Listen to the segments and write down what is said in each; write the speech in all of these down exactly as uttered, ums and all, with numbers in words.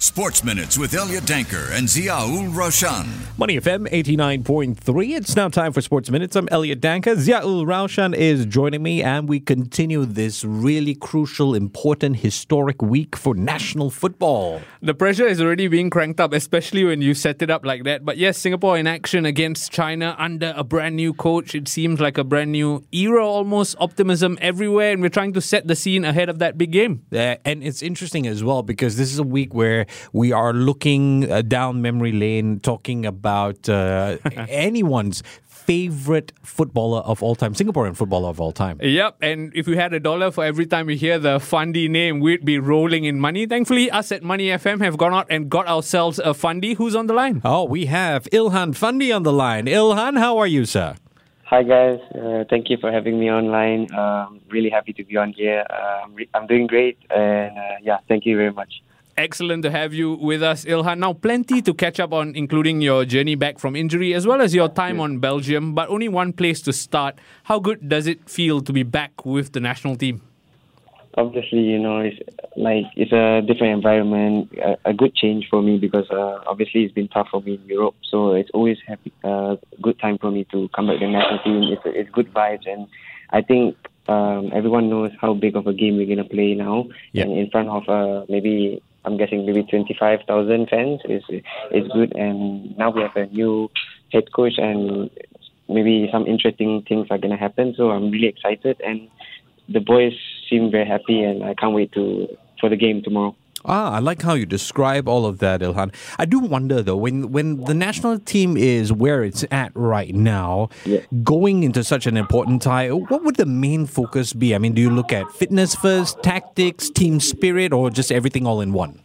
Sports Minutes with Elliot Danker and Ziaul Raushan. Money F M eighty-nine point three. It's now time for Sports Minutes. I'm Elliot Danker. Ziaul Raushan is joining me, and we continue this really crucial, important, historic week for national football. The pressure is already being cranked up, especially when you set it up like that. But yes, Singapore in action against China under a brand new coach. It seems like a brand new era, almost optimism everywhere, and we're trying to set the scene ahead of that big game. Uh, and it's interesting as well because this is a week where we are looking uh, down memory lane, talking about uh, anyone's favorite footballer of all time, Singaporean footballer of all time. Yep, and if we had a dollar for every time we hear the Fundy name, we'd be rolling in money. Thankfully, us at Money F M have gone out and got ourselves a Fundy. Who's on the line? Oh, we have Ilhan Fundy on the line. Ilhan, how are you, sir? Hi guys, uh, thank you for having me online. Um, really happy to be on here. Uh, I'm, re- I'm doing great, and uh, yeah, thank you very much. Excellent to have you with us, Ilhan. Now, plenty to catch up on, including your journey back from injury as well as your time on Belgium, but only one place to start. How good does it feel to be back with the national team? Obviously, you know, it's like it's a different environment, a, a good change for me because uh, obviously it's been tough for me in Europe. So it's always happy, uh, good time for me to come back to the national team. It's it's good vibes, and I think um, everyone knows how big of a game we're gonna play now, yeah. and in front of uh, maybe. I'm guessing maybe twenty-five thousand fans is is good, and now we have a new head coach, and maybe some interesting things are going to happen. So I'm really excited, and the boys seem very happy, and I can't wait to for the game tomorrow. Ah, I like how you describe all of that, Ilhan. I do wonder, though, when, when the national team is where it's at right now, yeah. going into such an important tie, what would the main focus be? I mean, do you look at fitness first, tactics, team spirit, or just everything all in one?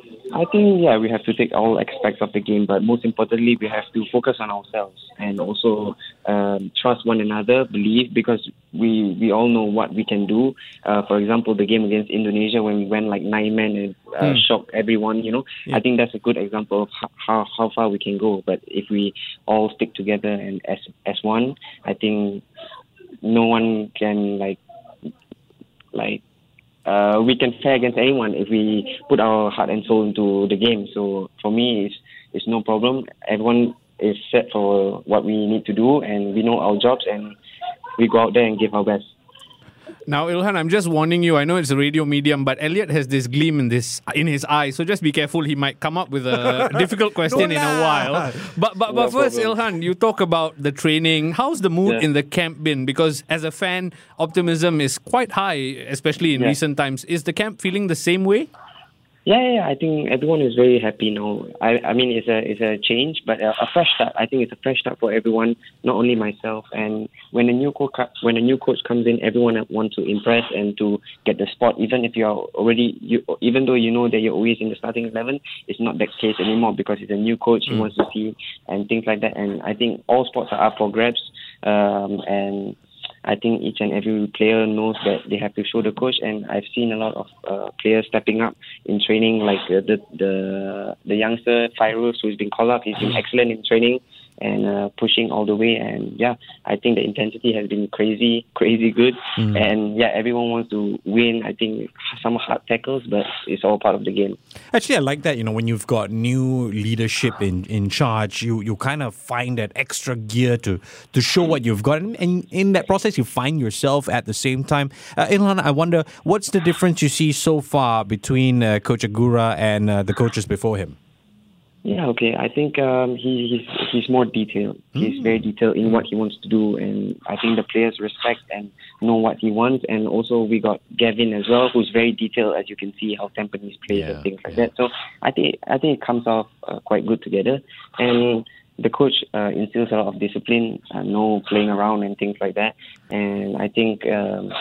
I think, yeah, we have to take all aspects of the game, but most importantly, we have to focus on ourselves and also um, trust one another, believe, because we, we all know what we can do. Uh, for example, the game against Indonesia when we went like nine men and uh, mm. shocked everyone, you know, yeah. I think that's a good example of how, how far we can go. But if we all stick together and as as one, I think no one can like like. Uh, we can fare against anyone if we put our heart and soul into the game. So for me, it's it's no problem. Everyone is set for what we need to do, and we know our jobs, and we go out there and give our best. Now, Ilhan, I'm just warning you. I know it's a radio medium, but Elliot has this gleam in this in his eye. So just be careful. He might come up with a difficult question in a while. But but, but no first, problem. Ilhan, you talk about the training. How's the mood yeah. in the camp been? Because as a fan, optimism is quite high, especially in yeah. recent times. Is the camp feeling the same way? Yeah, yeah, yeah, I think everyone is very happy now. I, I mean, it's a it's a change, but a, a fresh start. I think it's a fresh start for everyone, not only myself. And when a new coach when a new coach comes in, everyone wants to impress and to get the spot. Even if you are already, you even though you know that you're always in the starting eleven, it's not that case anymore because it's a new coach. He mm. wants to see and things like that. And I think all sports are up for grabs. Um, and I think each and every player knows that they have to show the coach, and I've seen a lot of uh, players stepping up in training, like uh, the the the youngster Fairuz, who's been called up. He's been excellent in training and uh, pushing all the way. And yeah, I think the intensity has been crazy, crazy good. Mm. And yeah, everyone wants to win. I think some hard tackles, but it's all part of the game. Actually, I like that. You know, when you've got new leadership in, in charge, you, you kind of find that extra gear to, to show what you've got. And, and in that process, you find yourself at the same time. Uh, Ilhan, I wonder, what's the difference you see so far between uh, Coach Agura and uh, the coaches before him? Yeah, okay. I think um, he, he's he's more detailed. He's mm. very detailed in what he wants to do, and I think the players respect and know what he wants. And also we got Gavin as well, who's very detailed, as you can see how Tampines plays yeah, and things like yeah. that. So I think I think it comes off uh, quite good together. And the coach uh, instills a lot of discipline, uh, no playing around and things like that. And I think um,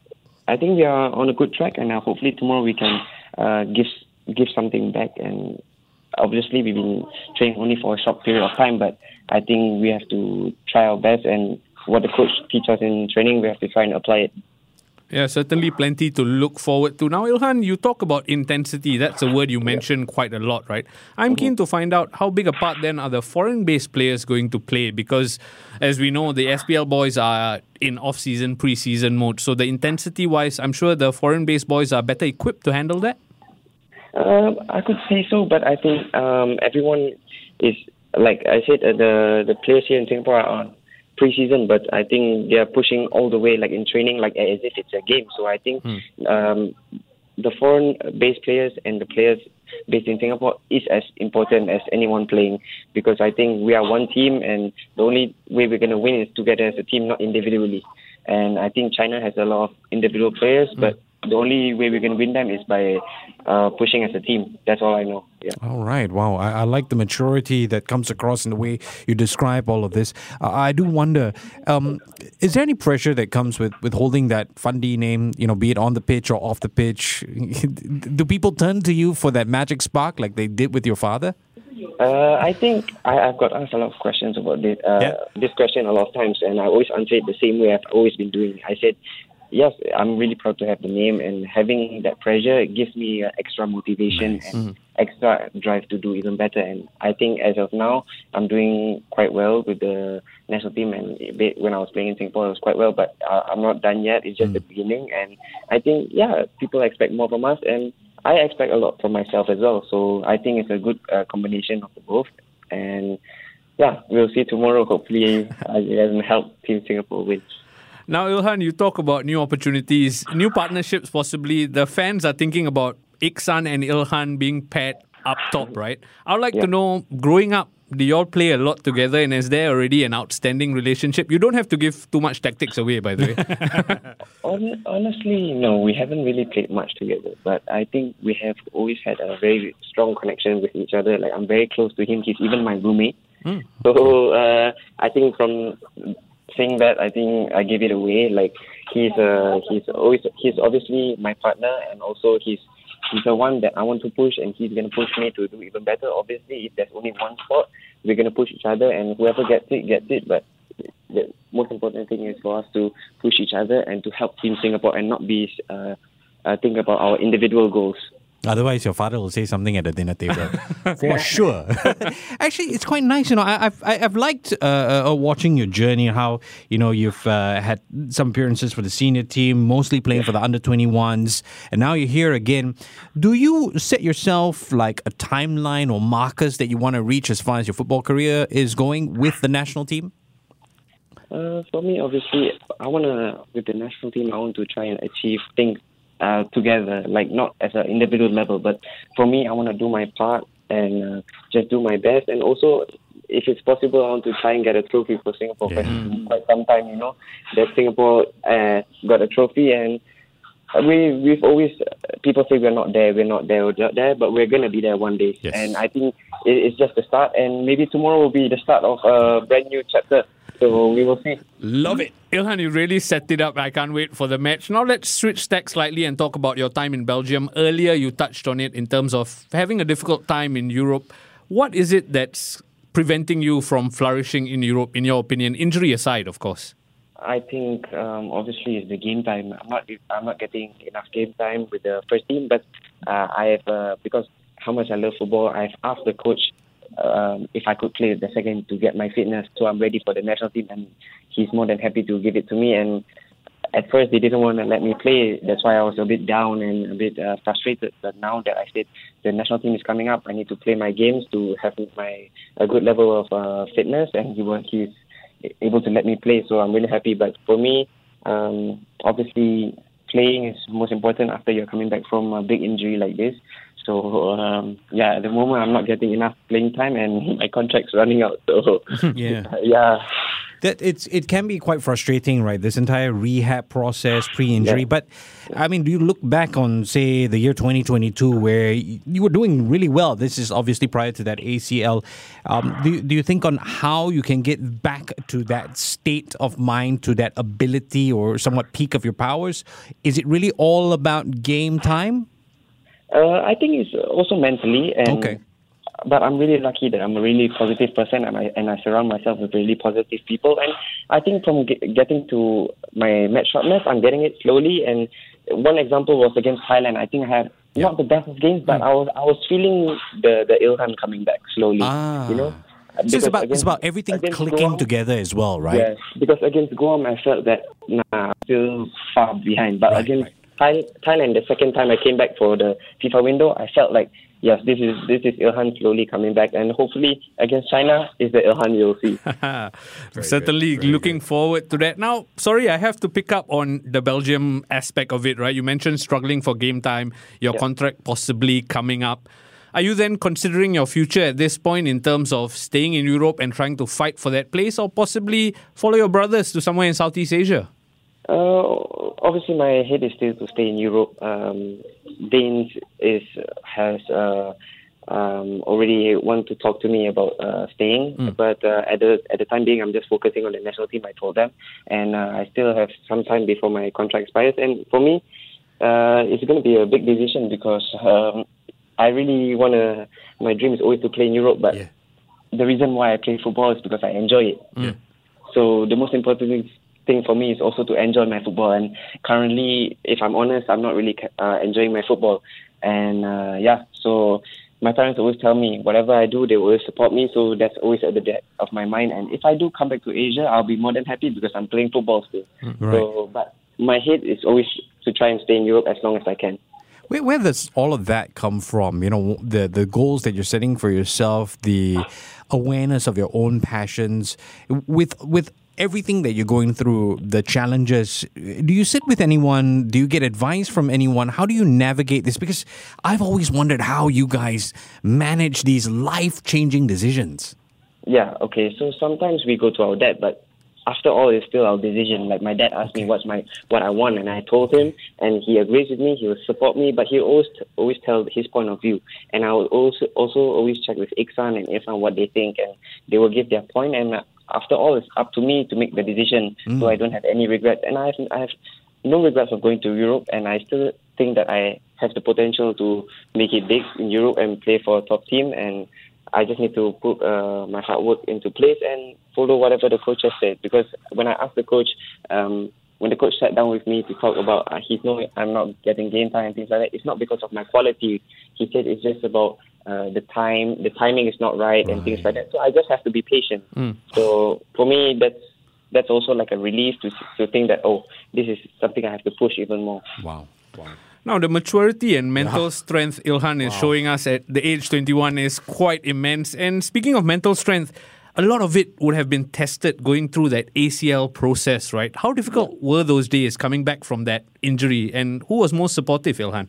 I think we are on a good track, and uh, hopefully tomorrow we can uh, give give something back. And obviously, we've been training only for a short period of time, but I think we have to try our best, and what the coach teaches us in training, we have to try and apply it. Yeah, certainly plenty to look forward to. Now, Ilhan, you talk about intensity. That's a word you mentioned yeah. quite a lot, right? I'm mm-hmm. keen to find out how big a part then are the foreign-based players going to play, because as we know, the S P L boys are in off-season, pre-season mode. So the intensity-wise, I'm sure the foreign-based boys are better equipped to handle that? Um, I could say so, but I think um, everyone is, like I said, uh, the the players here in Singapore are on pre-season, but I think they are pushing all the way, like in training, like as if it's a game. So I think Hmm. um, the foreign-based players and the players based in Singapore is as important as anyone playing, because I think we are one team, and the only way we're going to win is together as a team, not individually. And I think China has a lot of individual players, but the only way we can win them is by uh, pushing as a team. That's all I know. Yeah. All right. Wow. I, I like the maturity that comes across in the way you describe all of this. Uh, I do wonder, um, is there any pressure that comes with, with holding that Fandi name, you know, be it on the pitch or off the pitch? Do people turn to you for that magic spark like they did with your father? Uh, I think I, I've got asked a lot of questions about this, uh, Yeah. this question a lot of times, and I always answer it the same way I've always been doing. I said, yes, I'm really proud to have the name, and having that pressure gives me uh, extra motivation Nice. and extra drive to do even better. And I think as of now, I'm doing quite well with the national team, and a bit when I was playing in Singapore, it was quite well, but uh, I'm not done yet. It's just the beginning, and I think, yeah, people expect more from us, and I expect a lot from myself as well. So I think it's a good uh, combination of the both, and yeah, we'll see tomorrow. Hopefully, uh, it doesn't help Team Singapore win. Now, Ilhan, you talk about new opportunities, new partnerships possibly. The fans are thinking about Iksan and Ilhan being paired up top, right? I would like Yeah. to know, growing up, do you all play a lot together, and is there already an outstanding relationship? You don't have to give too much tactics away, by the way. Hon- Honestly, no, we haven't really played much together, but I think we have always had a very strong connection with each other. Like, I'm very close to him. He's even my roommate. So uh, I think from saying that, I think I give it away. Like, he's uh, he's always he's obviously my partner, and also he's he's the one that I want to push, and he's gonna push me to do even better. Obviously, if there's only one spot, we're gonna push each other, and whoever gets it gets it. But the most important thing is for us to push each other and to help Team Singapore, and not be uh, uh, think about our individual goals. Otherwise, your father will say something at the dinner table. For sure. Actually, it's quite nice. You know, I, I've I- I've liked uh, uh, watching your journey. How you know you've uh, had some appearances for the senior team, mostly playing for the under twenty-ones, and now you're here again. Do you set yourself like a timeline or markers that you want to reach as far as your football career is going with the national team? Uh, for me, obviously, I wanna with the national team. I want to try and achieve things uh, together, like not as an individual level, but for me, I want to do my part and uh, just do my best. And also, if it's possible, I want to try and get a trophy for Singapore. Yeah. For quite some time, you know, that Singapore uh, got a trophy, and we we've always people say we're not there, we're not there, we're not there, but we're gonna be there one day. Yes. And I think it, it's just the start, and maybe tomorrow will be the start of a brand new chapter. So we will see. Love it. Ilhan, you really set it up. I can't wait for the match. Now let's switch tack slightly and talk about your time in Belgium. Earlier, you touched on it in terms of having a difficult time in Europe. What is it that's preventing you from flourishing in Europe, in your opinion? Injury aside, of course. I think um, obviously it's the game time. I'm not I'm not getting enough game time with the first team, but uh, I have uh, because how much I love football. I've asked the coach um, if I could play the second to get my fitness, so I'm ready for the national team, and he's more than happy to give it to me. And at first they didn't want to let me play. That's why I was a bit down and a bit uh, frustrated. But now that I said the national team is coming up, I need to play my games to have my a good level of uh, fitness, and he was he's able to let me play. So I'm really happy. But for me, um, obviously playing is most important after you're coming back from a big injury like this. So um, yeah, at the moment I'm not getting enough playing time, and my contract's running out. So Yeah. yeah. That it's it can be quite frustrating, right? This entire rehab process, pre-injury. Yeah. But I mean, do you look back on, say, the year twenty twenty-two, where y- you were doing really well? This is obviously prior to that A C L. Um, do you, do you think on how you can get back to that state of mind, to that ability, or somewhat peak of your powers? Is it really all about game time? Uh, I think it's also mentally, and Okay. but I'm really lucky that I'm a really positive person, and I and I surround myself with really positive people. And I think from get, getting to my match sharpness, I'm getting it slowly. And one example was against Thailand. I think I had not the best of games, but I was I was feeling the the Ilhan coming back slowly. Ah. You know, So it's Because about, it's against- about everything against clicking Guam- together as well, right? Yes, because against Guam, I felt that nah, I'm still far behind. But Right, against right. Thai- Thailand, the second time I came back for the FIFA window, I felt like, yes, this is this is Ilhan slowly coming back, and hopefully against China is the Ilhan you'll see. Certainly looking forward to that. Now, sorry, I have to pick up on the Belgium aspect of it, right? You mentioned struggling for game time, your Yeah. contract possibly coming up. Are you then considering your future at this point in terms of staying in Europe and trying to fight for that place, or possibly follow your brothers to somewhere in Southeast Asia? Uh, obviously, my head is still to stay in Europe. Um, Danes is has uh, um, already want to talk to me about uh, staying, Mm. but uh, at the at the time being, I'm just focusing on the national team. I told them, and uh, I still have some time before my contract expires. And for me, uh, it's going to be a big decision because um, I really want to. My dream is always to play in Europe, but Yeah. the reason why I play football is because I enjoy it. Yeah. So the most important thing thing for me is also to enjoy my football. And currently, if I'm honest, I'm not really uh, enjoying my football. And uh, yeah, so my parents always tell me whatever I do, they always support me. So that's always at the back of my mind. And if I do come back to Asia, I'll be more than happy because I'm playing football still. Right. So, but my head is always to try and stay in Europe as long as I can. Where, where does all of that come from? You know, the the goals that you're setting for yourself, the awareness of your own passions, with with everything that you're going through, the challenges. Do you sit with anyone? Do you get advice from anyone? How do you navigate this? Because I've always wondered how you guys manage these life-changing decisions. Yeah, okay. So sometimes we go to our dad, but after all, it's still our decision. Like my dad asked me what's my what I want, and I told him, and he agrees with me. He will support me, but he always always tell his point of view, and I will also also always check with Iksan and Irfan what they think, and they will give their point. And after all, it's up to me to make the decision, mm. so I don't have any regrets. And I have I have no regrets of going to Europe, and I still think that I have the potential to make it big in Europe and play for a top team. And I just need to put uh, my hard work into place and follow whatever the coach has said. Because when I asked the coach, um, when the coach sat down with me to talk about, uh, he's no, I'm not getting game time and things like that. It's not because of my quality. He said it's just about uh, the time, the timing is not right, right and things like that. So I just have to be patient. Mm. So for me, that's that's also like a relief to to think that, oh, this is something I have to push even more. Wow. Wow. Now, the maturity and mental yeah. strength Ilhan is wow. showing us at the age twenty-one is quite immense. And speaking of mental strength, a lot of it would have been tested going through that A C L process, right? How difficult were those days coming back from that injury? And who was most supportive, Ilhan?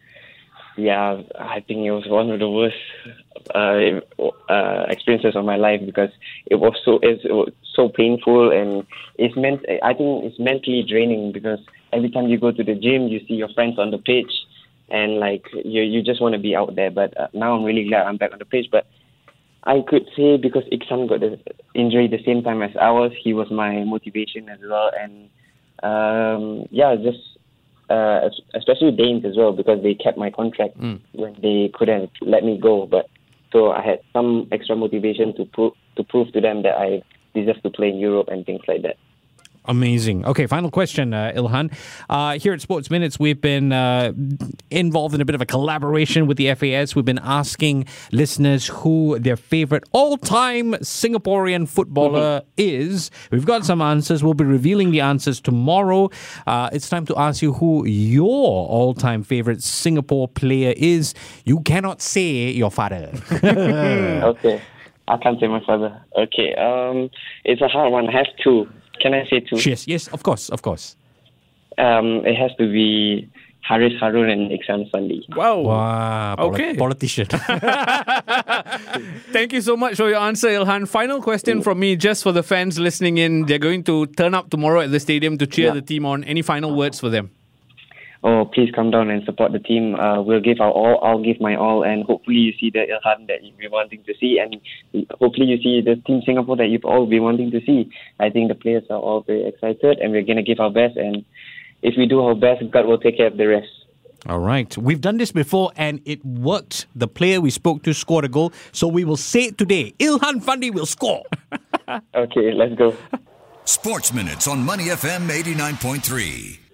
Yeah, I think it was one of the worst uh, uh, experiences of my life because it was so it was so painful, and it's meant. I think it's mentally draining because every time you go to the gym, you see your friends on the pitch, and like you you just want to be out there. But uh, now I'm really glad I'm back on the pitch. But I could say because Iksan got the injury the same time as I was, he was my motivation as well, and um, yeah, just. Uh, especially Danes as well, because they kept my contract mm. when they couldn't let me go. But so I had some extra motivation to prove to prove to them that I deserve to play in Europe and things like that. Amazing. Okay, final question, uh, Ilhan. Uh, here at Sports Minutes, we've been uh, involved in a bit of a collaboration with the F A S. We've been asking listeners who their favorite all-time Singaporean footballer mm-hmm. is. We've got some answers. We'll be revealing the answers tomorrow. Uh, it's time to ask you who your all-time favorite Singapore player is. You cannot say your father. Okay. I can't say my father. Okay. Um, it's a hard one. I have two. Can I say two? Yes, yes, of course, of course. Um, it has to be Haris Harun and Iksan Fandi. Wow. Wow. Okay. Politician. Thank you so much for your answer, Ilhan. Final question from me, just for the fans listening in. They're going to turn up tomorrow at the stadium to cheer yeah. the team on. Any final words for them? Oh, please come down and support the team. Uh, we'll give our all. I'll give my all, and hopefully you see the Ilhan that you've been wanting to see, and hopefully you see the Team Singapore that you've all been wanting to see. I think the players are all very excited, and we're going to give our best, and if we do our best, God will take care of the rest. All right. We've done this before, and it worked. The player we spoke to scored a goal, so we will say it today. Ilhan Fandi will score. Okay, let's go. Sports Minutes on Money F M eighty-nine point three.